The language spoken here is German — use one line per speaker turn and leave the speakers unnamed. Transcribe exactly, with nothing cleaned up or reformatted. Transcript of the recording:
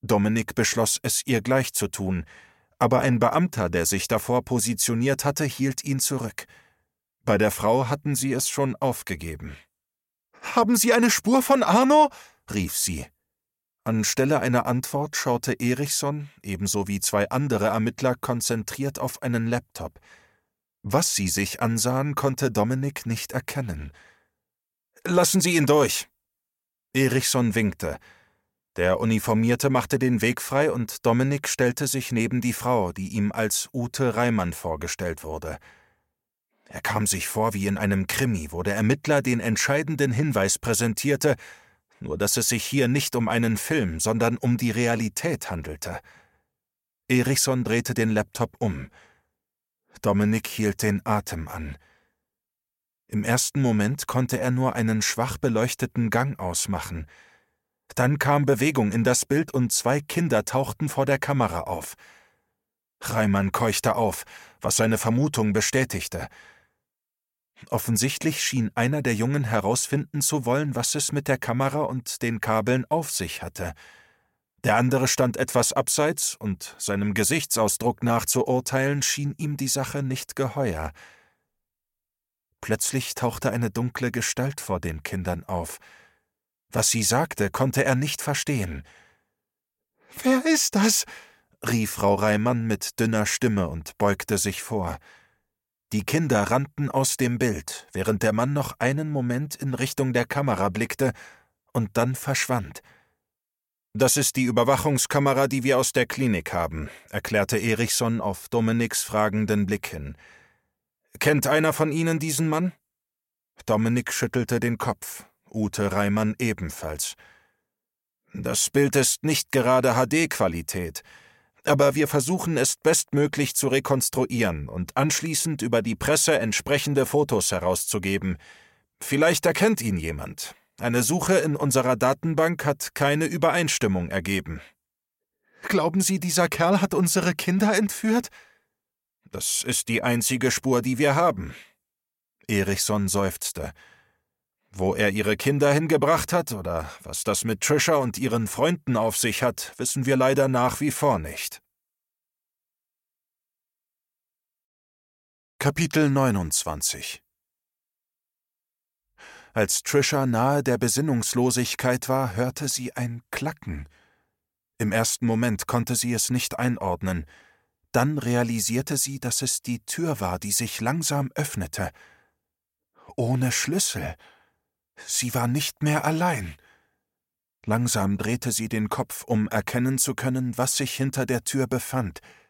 Dominik beschloss, es ihr gleich zu tun, aber ein Beamter, der sich davor positioniert hatte, hielt ihn zurück. Bei der Frau hatten sie es schon aufgegeben. »Haben Sie eine Spur von Arno?« rief sie. Anstelle einer Antwort schaute Erichson, ebenso wie zwei andere Ermittler, konzentriert auf einen Laptop. Was sie sich ansahen, konnte Dominik nicht erkennen. »Lassen Sie ihn durch!« Erichson winkte. Der Uniformierte machte den Weg frei und Dominik stellte sich neben die Frau, die ihm als Ute Reimann vorgestellt wurde. Er kam sich vor wie in einem Krimi, wo der Ermittler den entscheidenden Hinweis präsentierte, nur dass es sich hier nicht um einen Film, sondern um die Realität handelte. Erichson drehte den Laptop um. Dominik hielt den Atem an. Im ersten Moment konnte er nur einen schwach beleuchteten Gang ausmachen. Dann kam Bewegung in das Bild und zwei Kinder tauchten vor der Kamera auf. Reimann keuchte auf, was seine Vermutung bestätigte. Offensichtlich schien einer der Jungen herausfinden zu wollen, was es mit der Kamera und den Kabeln auf sich hatte. Der andere stand etwas abseits, und seinem Gesichtsausdruck nach zu urteilen, schien ihm die Sache nicht geheuer. Plötzlich tauchte eine dunkle Gestalt vor den Kindern auf. Was sie sagte, konnte er nicht verstehen. »Wer ist das?« rief Frau Reimann mit dünner Stimme und beugte sich vor. Die Kinder rannten aus dem Bild, während der Mann noch einen Moment in Richtung der Kamera blickte und dann verschwand. »Das ist die Überwachungskamera, die wir aus der Klinik haben«, erklärte Erichson auf Dominiks fragenden Blick hin. »Kennt einer von Ihnen diesen Mann?« Dominik schüttelte den Kopf, Ute Reimann ebenfalls. »Das Bild ist nicht gerade H D-Qualität, aber wir versuchen es bestmöglich zu rekonstruieren und anschließend über die Presse entsprechende Fotos herauszugeben. Vielleicht erkennt ihn jemand. Eine Suche in unserer Datenbank hat keine Übereinstimmung ergeben.« »Glauben Sie, dieser Kerl hat unsere Kinder entführt?« »Das ist die einzige Spur, die wir haben.« Erichson seufzte. Wo er ihre Kinder hingebracht hat oder was das mit Trisha und ihren Freunden auf sich hat, wissen wir leider nach wie vor nicht. Kapitel neunundzwanzig. Als Trisha nahe der Besinnungslosigkeit war, hörte sie ein Klacken. Im ersten Moment konnte sie es nicht einordnen. Dann realisierte sie, dass es die Tür war, die sich langsam öffnete. Ohne Schlüssel. Sie war nicht mehr allein. Langsam drehte sie den Kopf, um erkennen zu können, was sich hinter der Tür befand.